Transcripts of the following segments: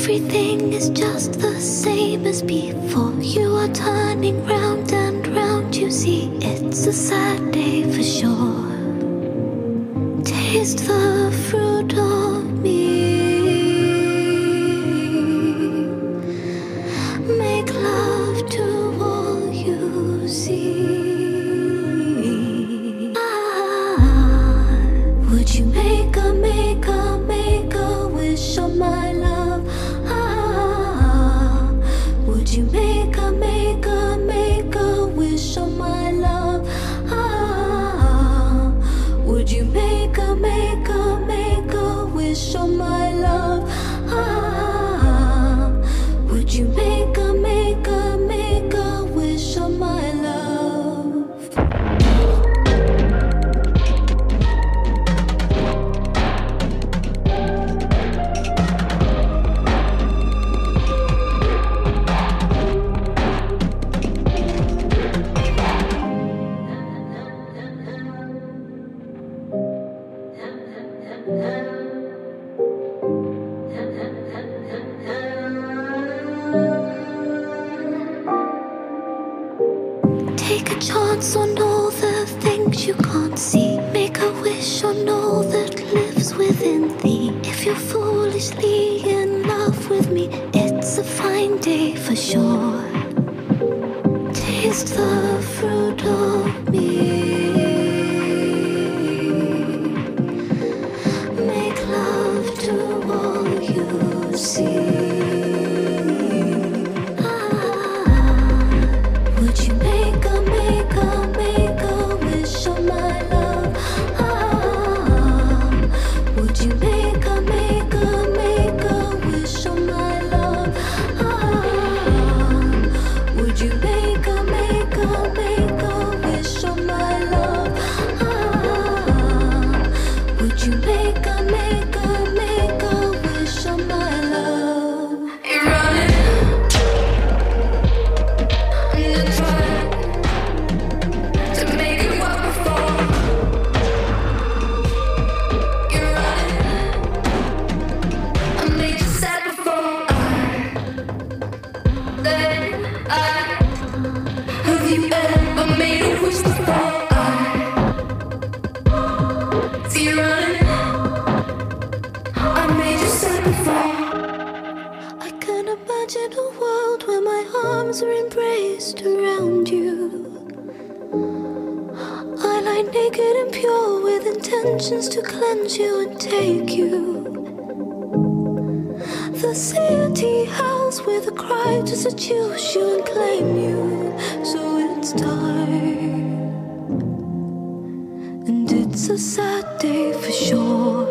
everything is just the same as before. You are turning round and round, you see, it's a sad day for sure. Taste the fruit of me. Make love to all you see. Would you make a wish on my love? Would you make a wish on my love? Would you make a wish on my love? Would you make a wish on my love? Take a chance on all the things you can't see. Make a wish on all that lives within thee. If you're foolishly in love with me, it's a fine day for sure. Taste the fruit of me. Make love to all you see. Would you make a wish on my love? Would you make a wish on my love? Would you make a wish on my love? Would you make a wish on my love? You're running. Imagine a world where my arms are embraced around you. I lie naked and pure with intentions to cleanse you and take you. The city house with a cry to seduce you and claim you. So it's time, and it's a sad day for sure.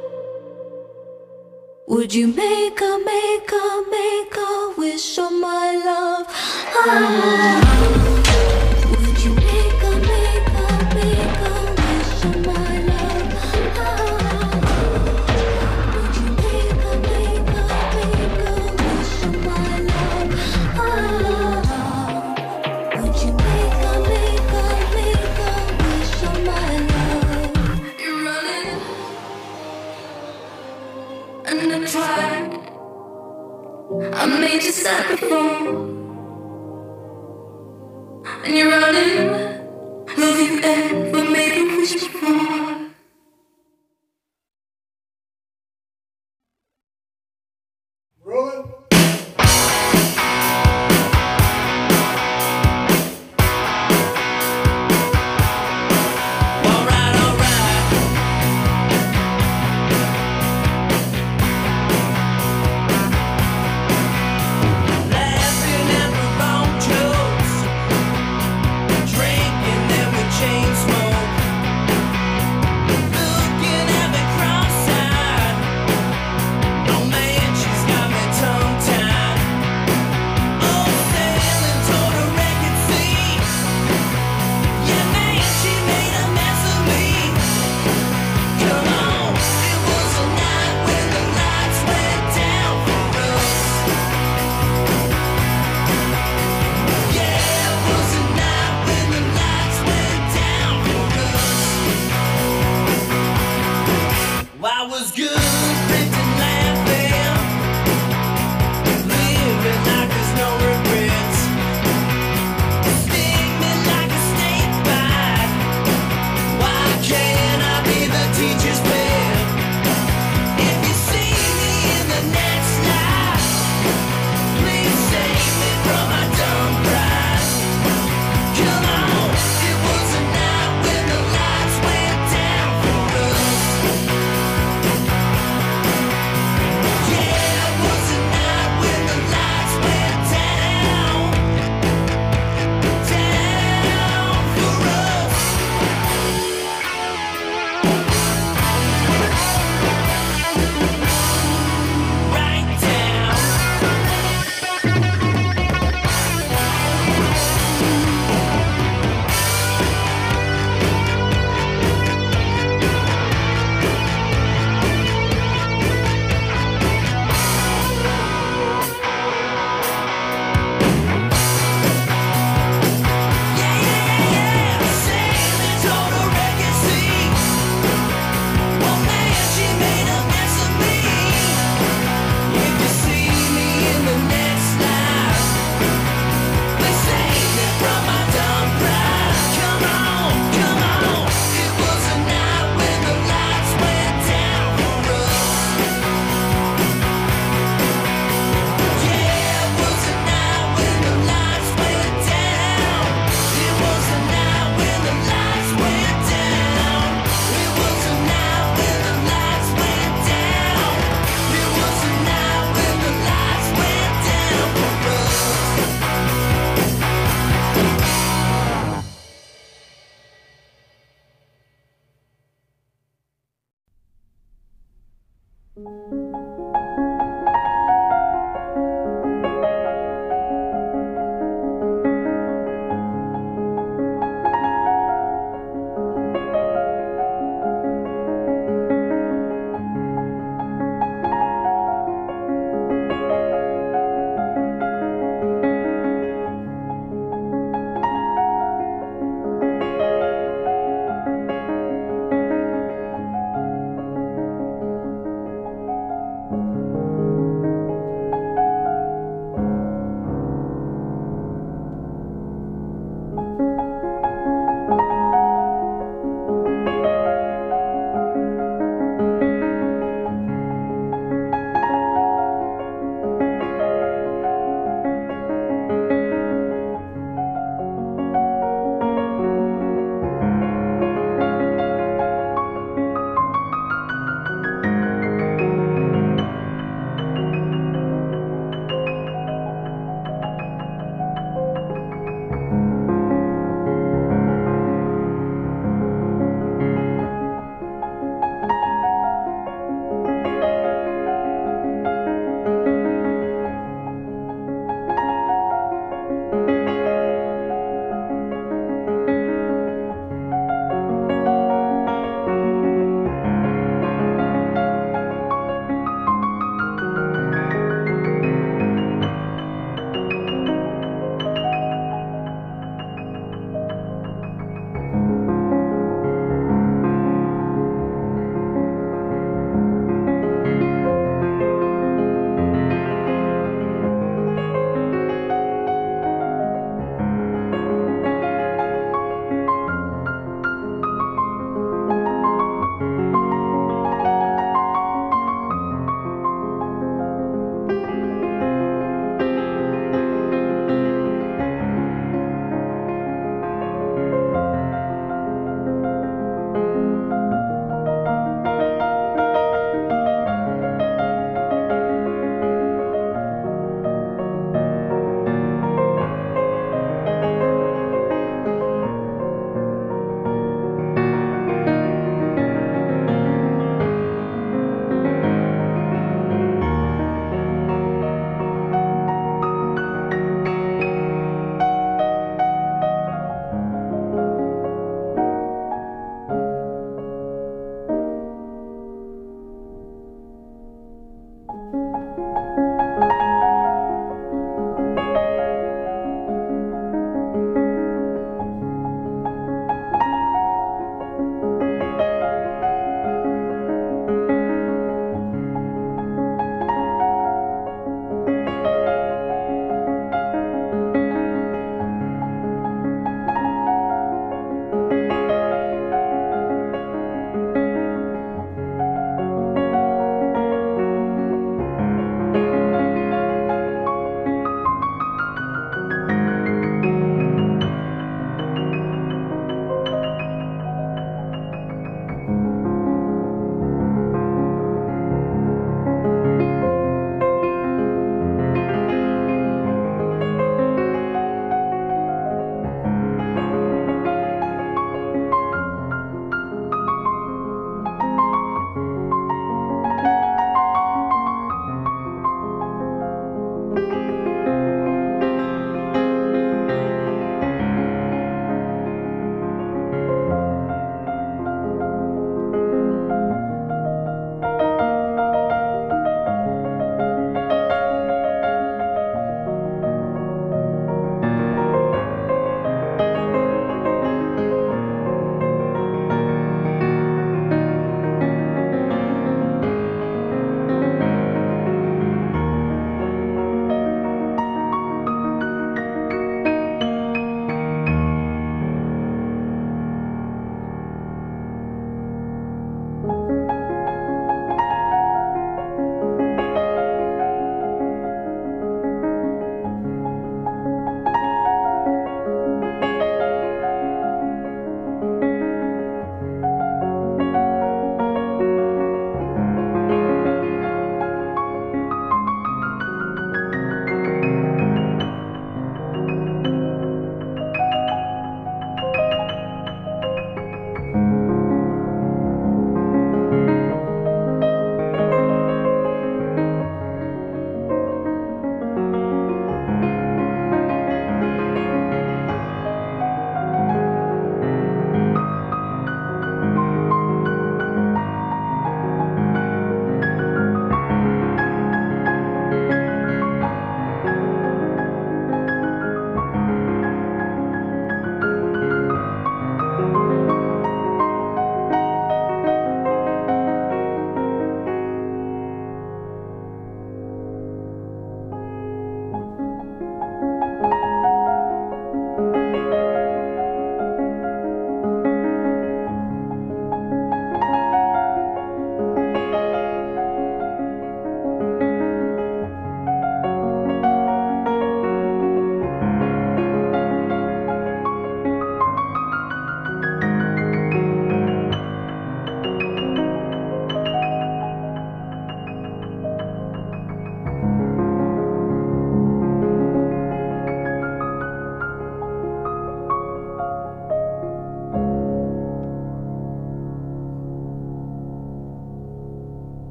Would you make a wish on my love? Would you make a wish on my love? Would you make a wish on my love? Would you make a wish on my love? You're running and I tried. I made you sad before, and you're running. Have you ever made a wish before? Rolling. Drinking, then we chain smoke.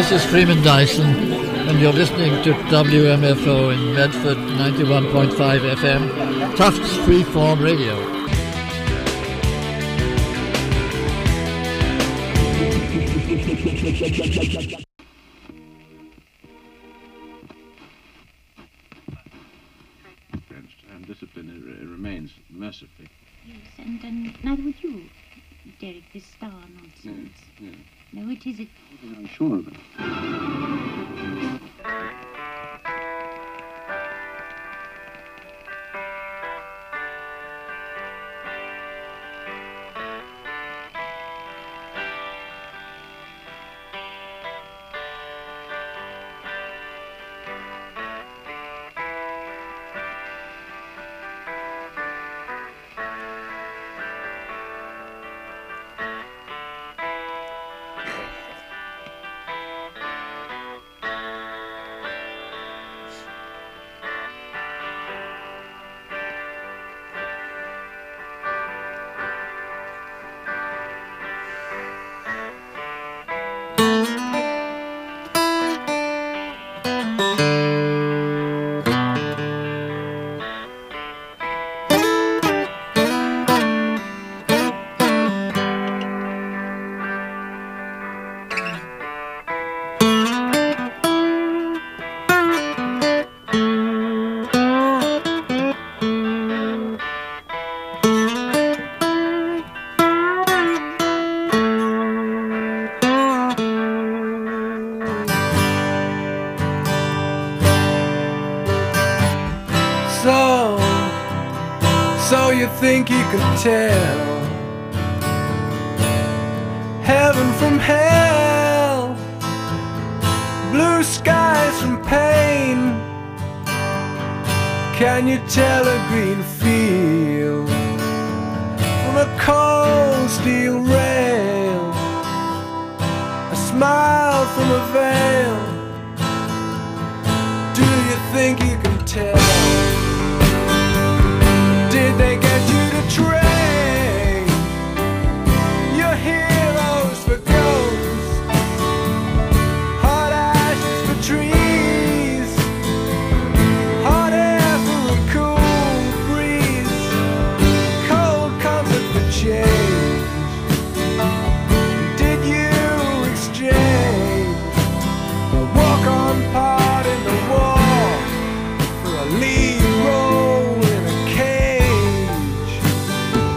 This is Freeman Dyson, and you're listening to WMFO in Medford, 91.5 FM, Tufts Freeform Radio. And discipline remains, mercifully. Yes, and neither would you, Derek, this star nonsense. Yes. No, it isn't. I'm sure of it. So you think you can tell heaven from hell, blue skies from pain? Can you tell a green field from a cold steel rail, a smile from a veil? Do you think you can tell? Did they get you to trade your heroes for ghosts, hot ashes for trees, hot air for a cool breeze, cold comfort for change? Did you exchange a walk-on part in the war for a lead role in a cage?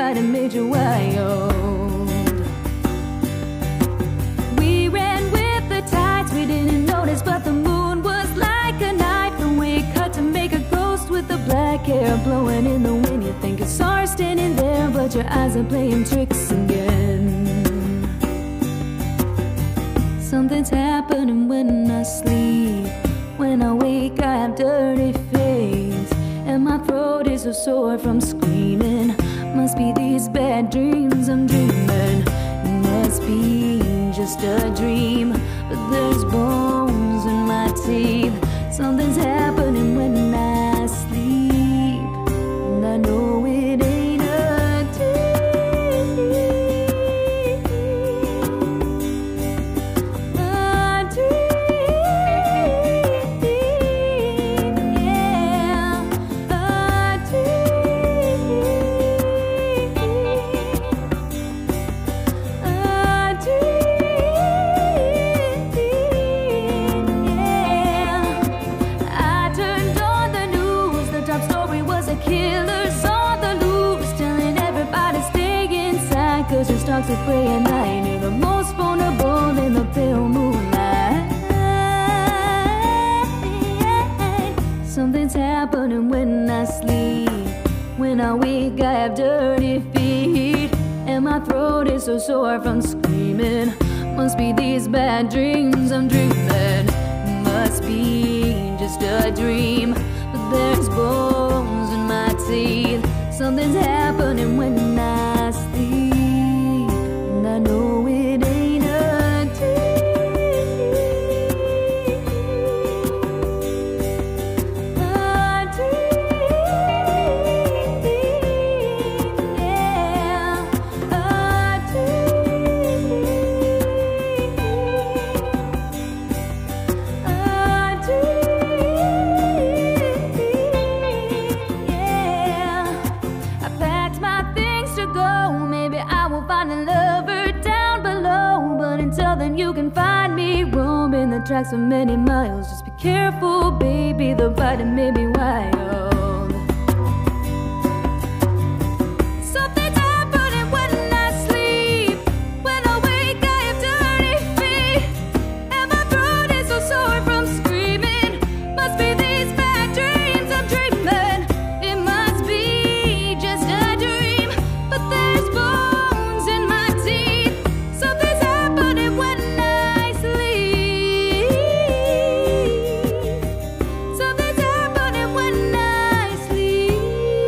might have made you wild. We ran with the tides, we didn't notice, but the moon was like a knife. The way it cut to make a ghost with the black hair blowing in the wind. You think you saw her standing there, but your eyes are playing tricks again. Something's happening when I sleep. When I wake I have dirty face, and my throat is so sore from screaming. Must be these bad dreams I'm dreaming. It must be just a dream, but there's bones in my teeth. Something's happening when I sleep, and I know it ain't a dream. A dream, yeah. A dream, a dream, yeah. I turned on the news, the top story was a killer's on the loose, telling everybody stay inside, cause your stocks are prey at night. You're the most vulnerable in the pale moonlight. Something's happening when I sleep. When I wake I have dirty feet, and my throat is so sore from screaming. Must be these bad dreams I'm dreaming. Must be just a dream, but there's bones in my teeth. Something's happening when I sleep, and I know it ain't a dream. A dream, yeah. A dream, a dream, yeah. I packed my things to go. Maybe I will find a lover down below, but until then you can find me roaming the tracks for many miles. Just be careful, baby, the bite may be wild. Something's happening when I sleep. When I wake I have dirty feet, and my throat is so sore from screaming. Must be these bad dreams I'm dreaming. It must be just a dream, but there's bones in my teeth. Something's happening when I sleep. Something's happening when I sleep.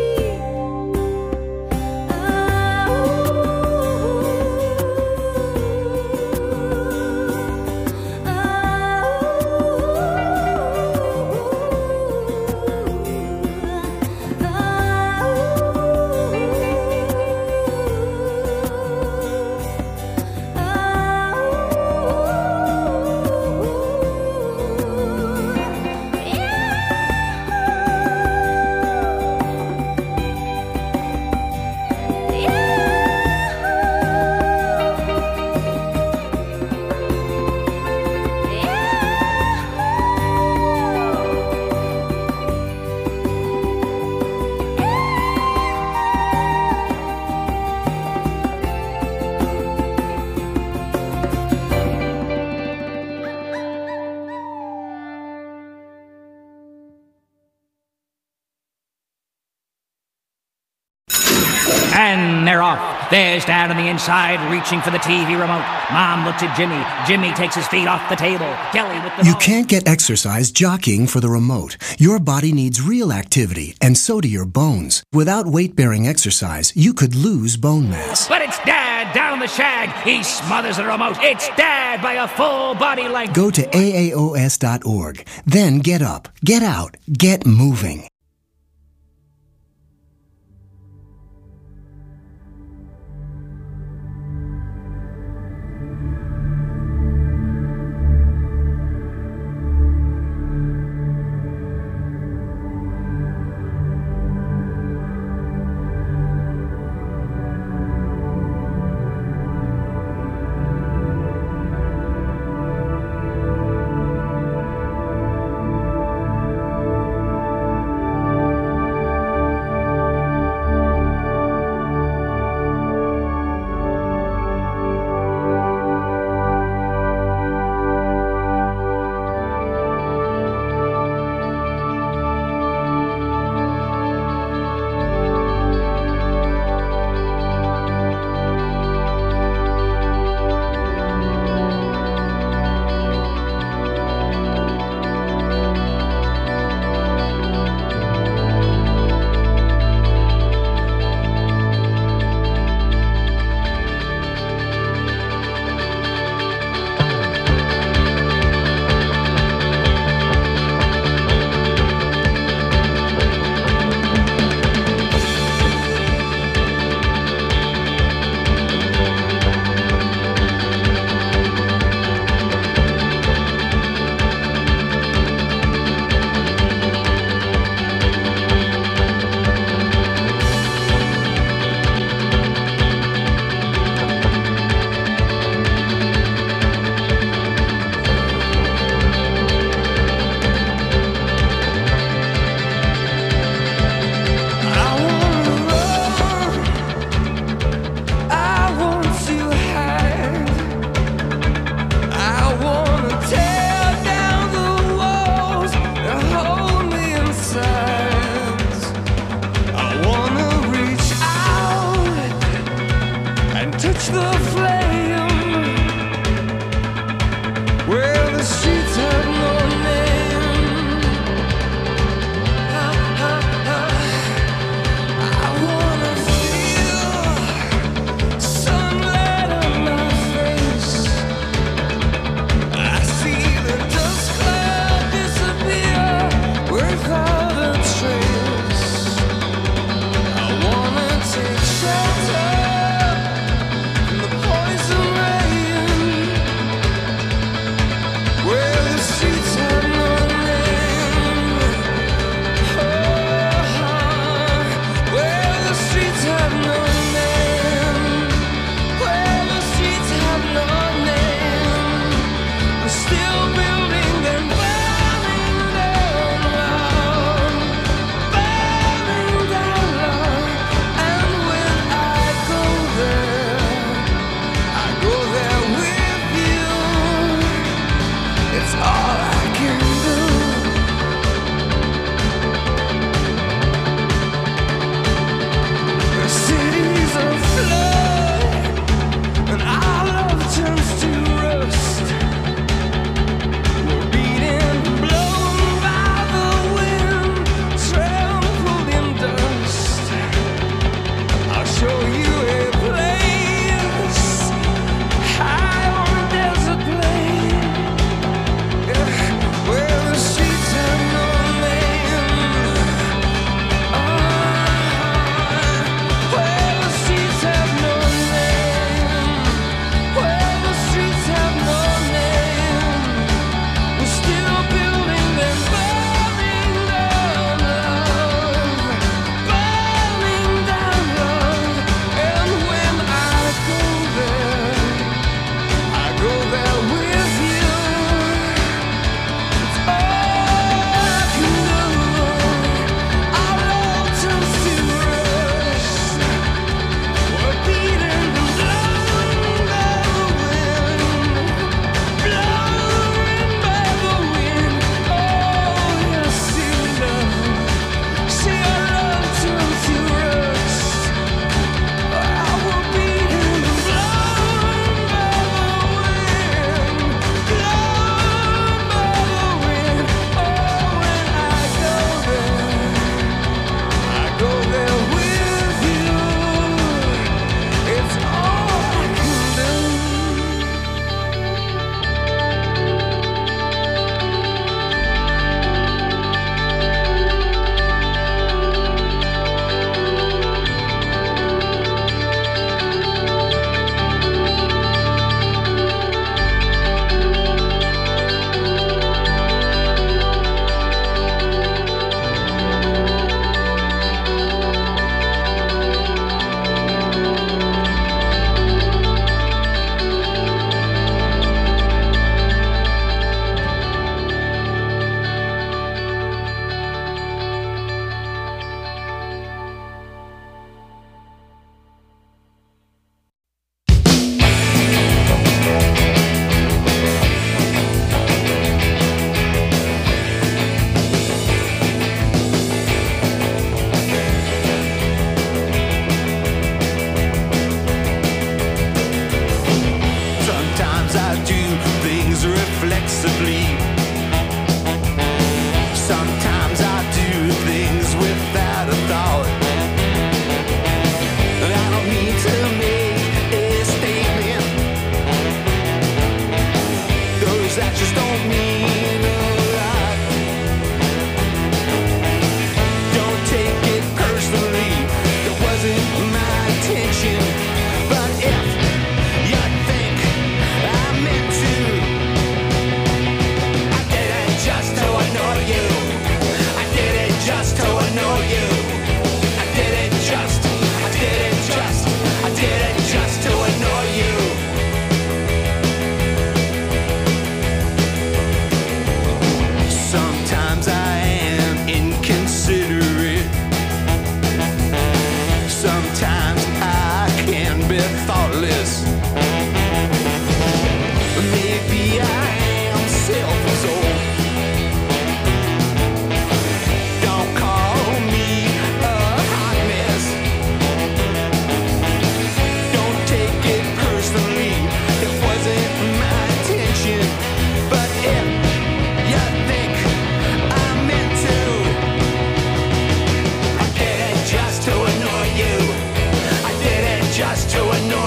And they're off. There's Dad on the inside, reaching for the TV remote. Mom looks at Jimmy. Jimmy takes his feet off the table. Kelly with the You can't get exercise jockeying for the remote. Your body needs real activity, and so do your bones. Without weight-bearing exercise, you could lose bone mass. But it's Dad down on the shag. He smothers the remote. It's Dad by a full body length. Go to AAOS.org. Then get up, get out, get moving. catch the flame where the streets have no name. I wanna feel sunlight on my face. I see the dust cloud disappear without a trace. I wanna take shelter in the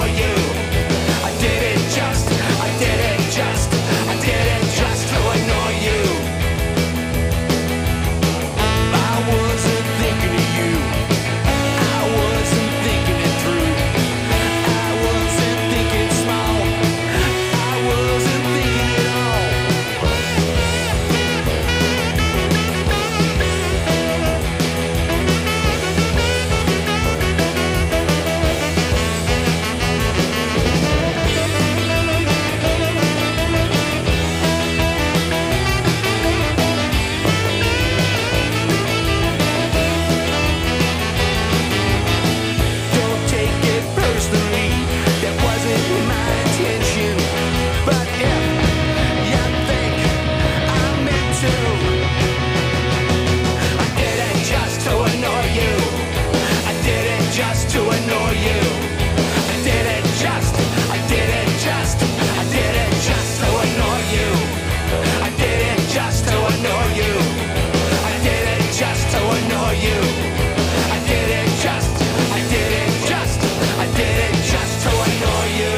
annoy you. I did it just to annoy you. I wasn't thinking of you. I wasn't thinking it through. I wasn't thinking small. I wasn't thinking it all. Don't take it personally, that wasn't my intention. But if you think I meant to, I did it just to annoy you. I did it just to annoy you. I did it just to annoy you. I did it just to annoy you. I did it just to annoy you. I did it just to annoy you.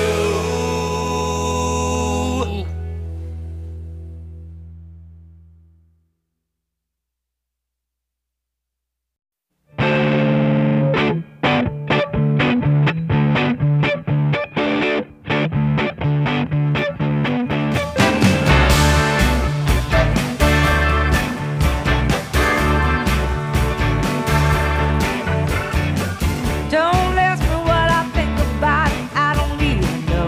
Don't ask me what I think about it, I don't even know.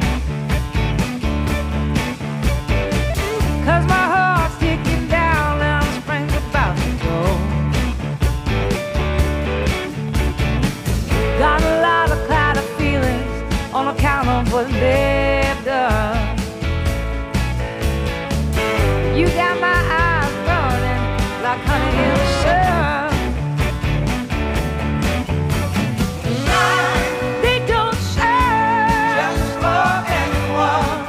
'Cause my heart's ticking down and the spring's about to go. Got a lot of clouded feelings on account of what they've done. You got my eyes burning like honey in the sun. They don't search for anyone.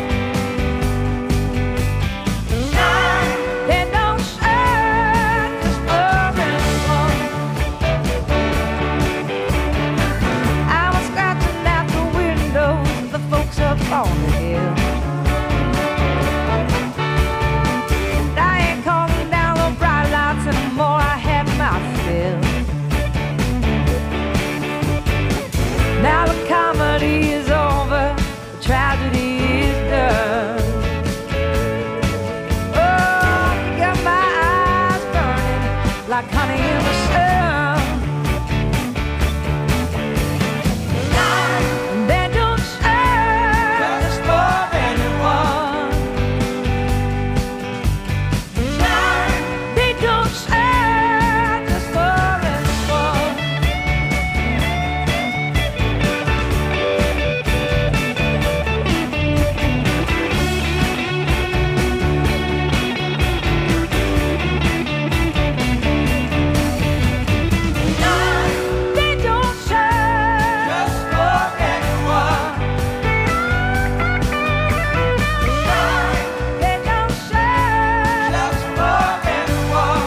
They don't search for anyone. I was scratching at the windows of the folks up on the hill. And I ain't calling down the bright lights anymore, I had my fill. Now the comedy is over, the tragedy is done. Oh, you got my eyes burning like honey in the sun. And they don't search for anyone. They don't search for anyone. They don't search for anyone. They don't search for anyone.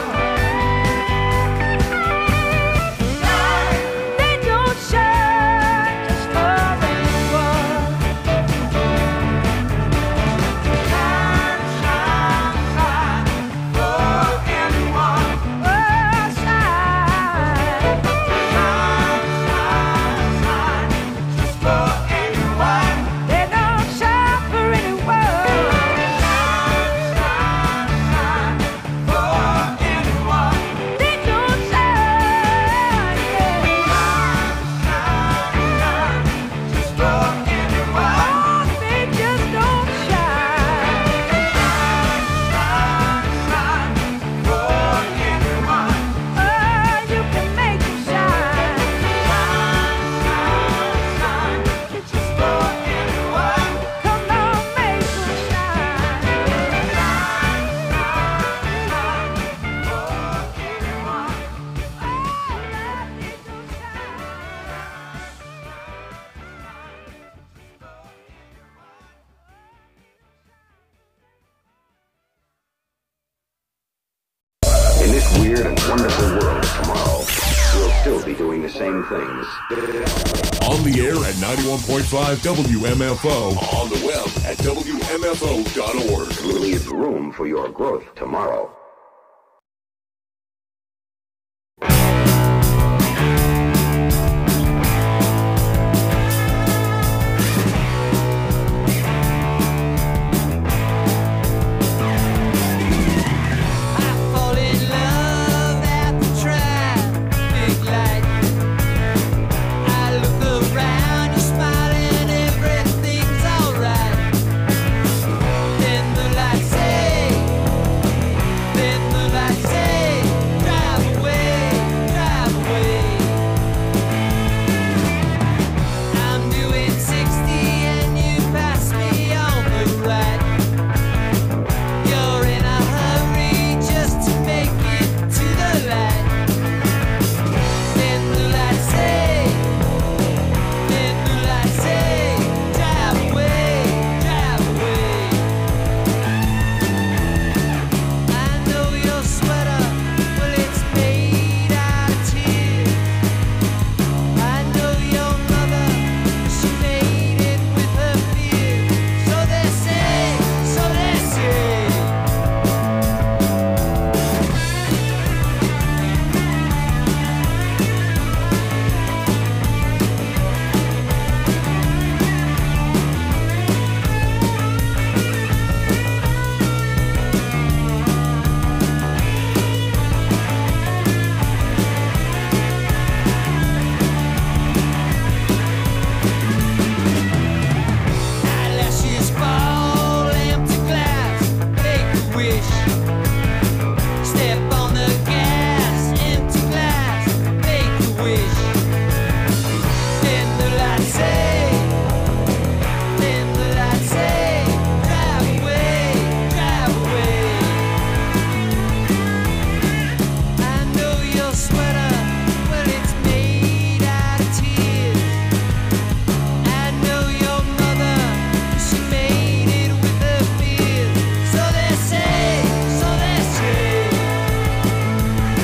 They don't search for anyone. Shine, shine, shine for anyone. Oh, shine, shine, shine, shine just for anyone. They don't shine for anyone. Shine, shine, shine for anyone. They don't shine, shine, shine just for anyone. Oh, they just don't shine. Shine, shine, shine for anyone. Oh, you can make them shine. Shine, shine, shine just for anyone. Come on, make them shine. Shine, shine, shine for anyone. Oh, let me do shine. In this weird and wonderful world of tomorrow, we'll still be doing the same things. On the air at 91.5 WMFO. On the web at WMFO.org. Leave room for your growth tomorrow.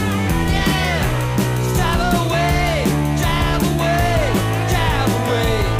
Drive away,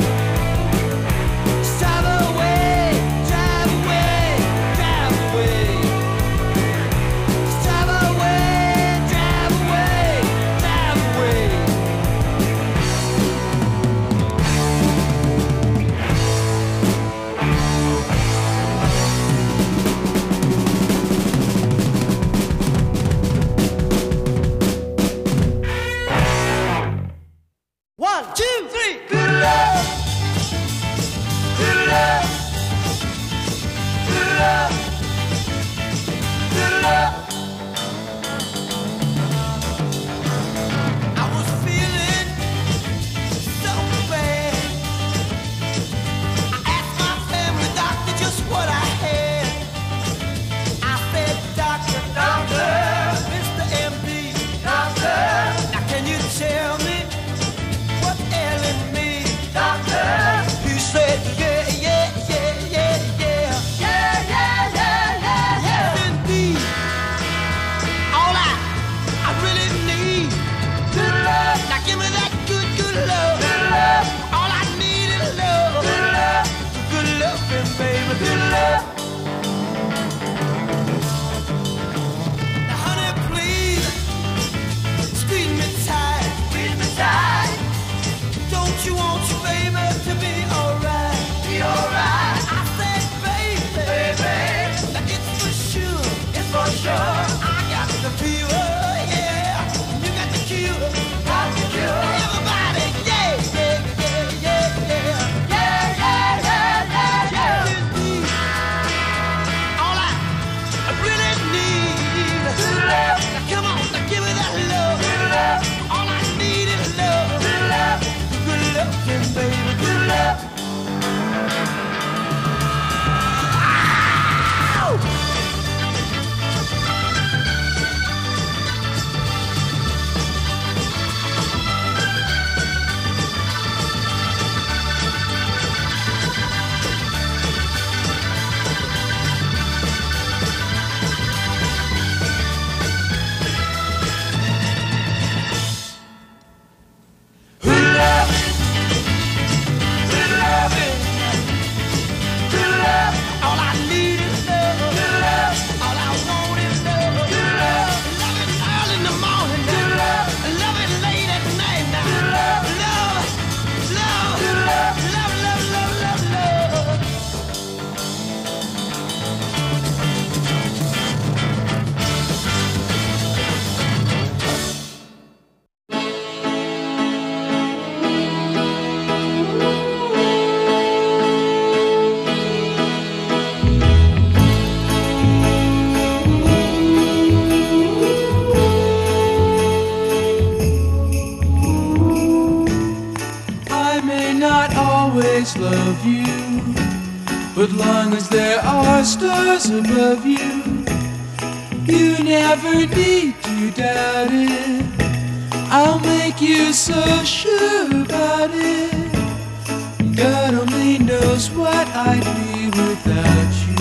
may not always love you, but long as there are stars above you, you never need to doubt it. I'll make you so sure about it. God only knows what I'd be without you.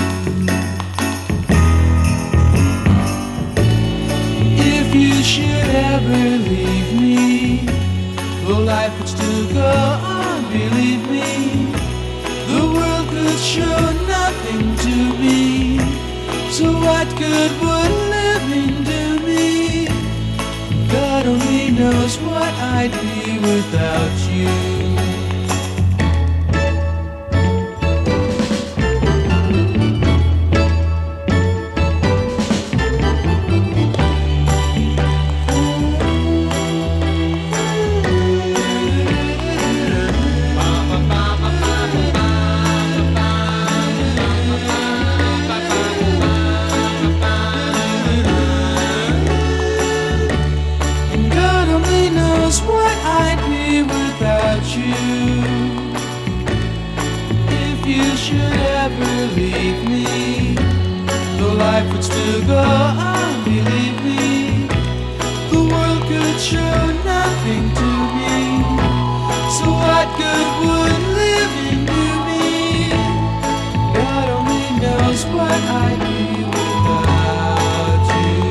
If you should ever leave me, well, life would still go on, believe me. The world could show nothing to me, so what good would living do me? God only knows what I'd be without you. Leave me, though life would still go on, believe me. The world could show nothing to me, so what good would living do me? God only knows what I'd be without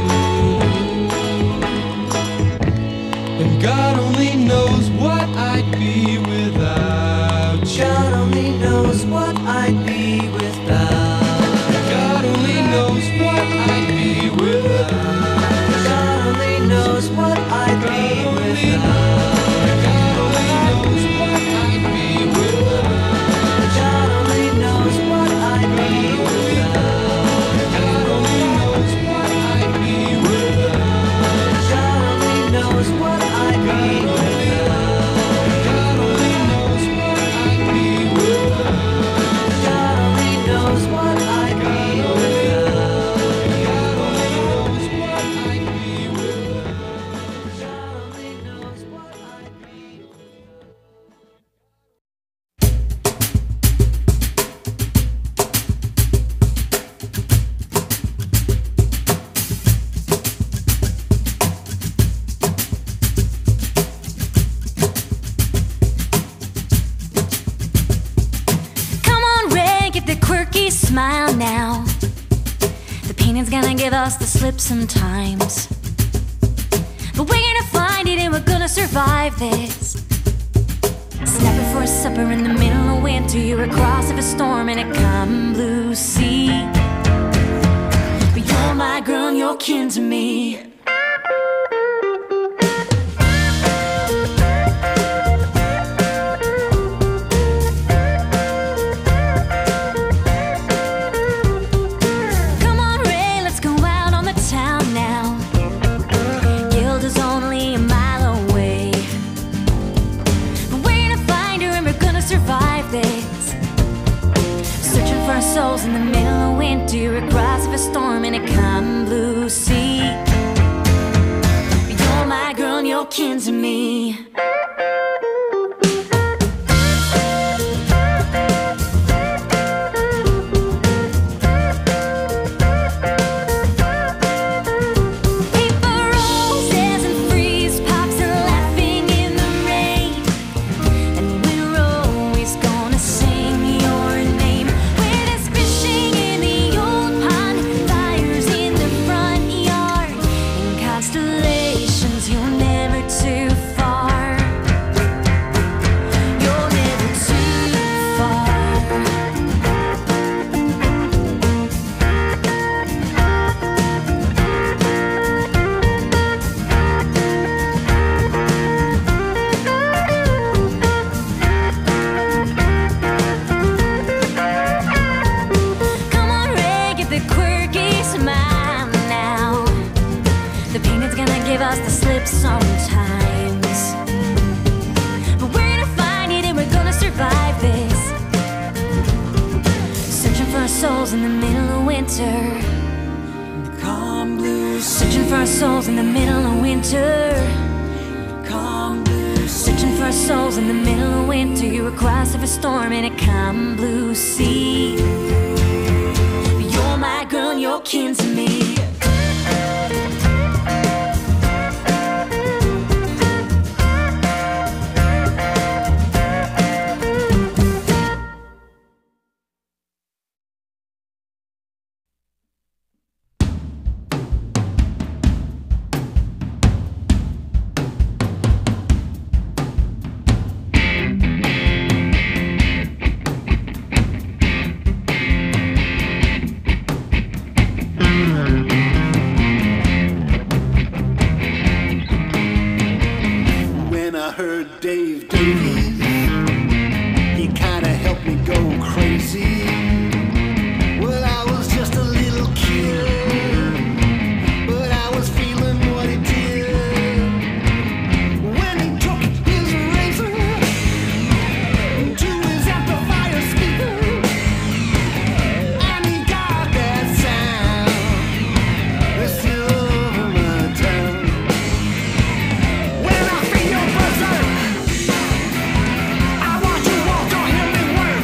you. And God only knows what I'd be without you. God only knows what I'd be without. God only knows what I'd be without. God only knows what I'd be without. God only knows what I'd be without. God only knows what I'd be without. God only knows what I'd be without. God only knows what I'd be without. God only knows what I'd be without. God only knows what I'd be without. God only knows what I'd be without. God only knows what I'd be without. Come on, Ray, get the quirky smile now. The painting's gonna give us the slip sometimes, but we're gonna find it and we're gonna survive this. Snapping for a supper in the middle of winter, you're across of a storm in a calm blue sea. But you're my girl and you're kin to me. Come on, Ray, let's go out on the town now. Gilda's only a mile away, but we're gonna find her and we're gonna survive this. Searching for our souls in the middle of winter, across of a storm in a calm blue sea. But you're my girl and you're kin to me. Paper roses and freeze pops and laughing in the rain, and we're always gonna sing your name. Where there's fishing in the old pond, fires in the front yard, and constellations, you're never too far. You're never too far. Come on, Ray, get the quirky smile now. The painting's gonna give us the slip sometimes, but we're gonna find it and we're gonna survive this. Searching for our souls in the middle of winter. Calm blue. Searching for our souls in the middle of winter. Calm blue. Searching for our our souls in the middle of winter. You're a cross of a storm in a calm blue sea. You're my girl and you're kin to me. When I heard Dave Davies, he kinda helped me go crazy. Well, I was just a little kid, but I was feeling what he did. When he took his razor to his amplifier speaker, and he got that sound that's still over my town. When I feel your berserk, I want you walk, don't hear me work.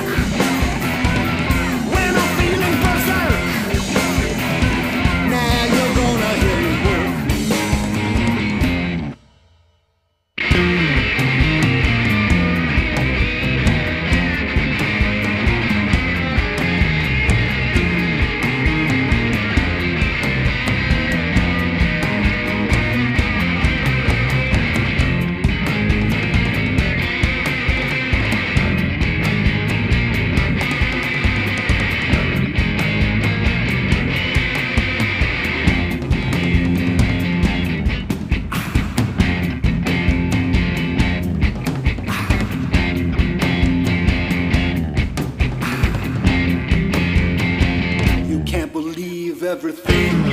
When I'm feeling berserk, now you're gonna hear me work. You can't believe everything